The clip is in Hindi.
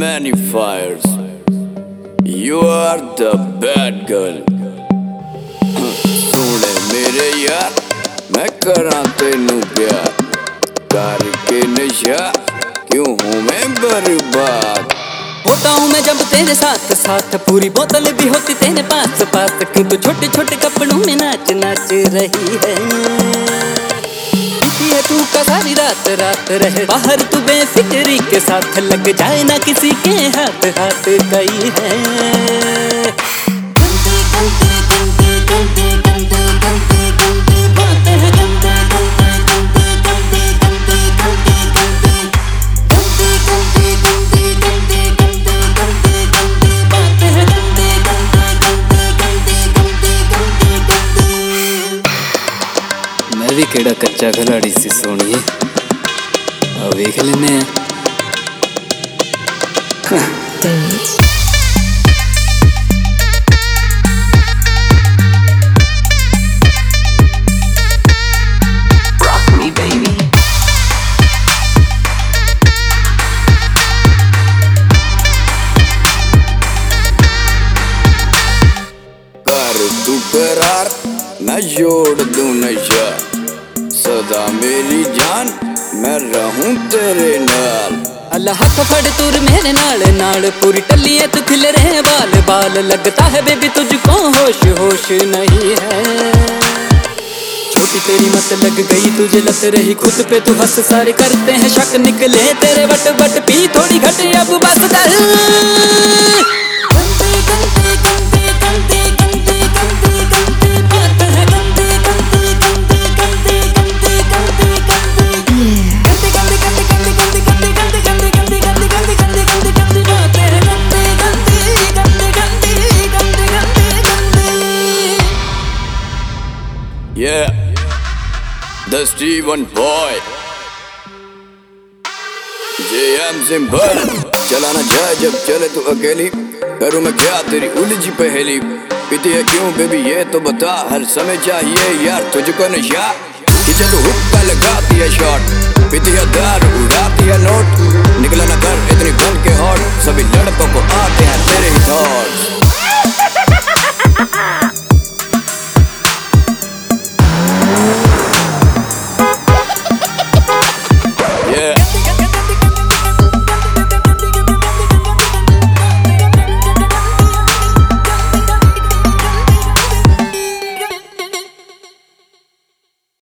many fires. You are the bad girl. सुने मेरे यार, मैं करा तेनू प्यार करके नशा, क्यों हूँ मैं बर्बाद। होता हूँ मैं जब तेरे साथ साथ, पूरी बोतल भी होती तेरे पास पास, क्यों तो छोटे छोटे कपड़ों में नाच नाच रही है तू का सारी रात रात रहे बाहर तू बेफिक्री के साथ, लग जाए ना किसी के हाथ हाथ गई है। मैं भी केड़ा कच्चा खिलाड़ी सी सोनिए, अब देख लेने हैं। कर तू करार, मैं जोड़ दूं नशा, सदा मेरी जान मैं रहूं तेरे नाल। अल्लाह हाथ फड़ तुर मेरे नाल नाल, पूरी टल्लियां तू खिल रहे बाल बाल, लगता है बेबी तुझको होश होश नहीं है। छोटी तेरी मत लग गई तुझे लत रही खुद पे, तू हंस सारे करते हैं शक, निकले तेरे वट वट पी थोड़ी घट अब बस कर। Yeah, the Steven boy. JM simple, चलाना चाहे जब चले तू अकेली, करूँ मैं क्या तेरी उलझी पहेली। पीती है क्यों बेबी ये तो बता, हर समय चाहिए यार तुझको नशा, खींचे तू हुक्का लगाती है शॉट, पीती है दारू उड़ाती है नोट, निकला ना कर इतनी बन के हॉट, सभी लड़कों को आते हैं तेरे ही थॉट्स।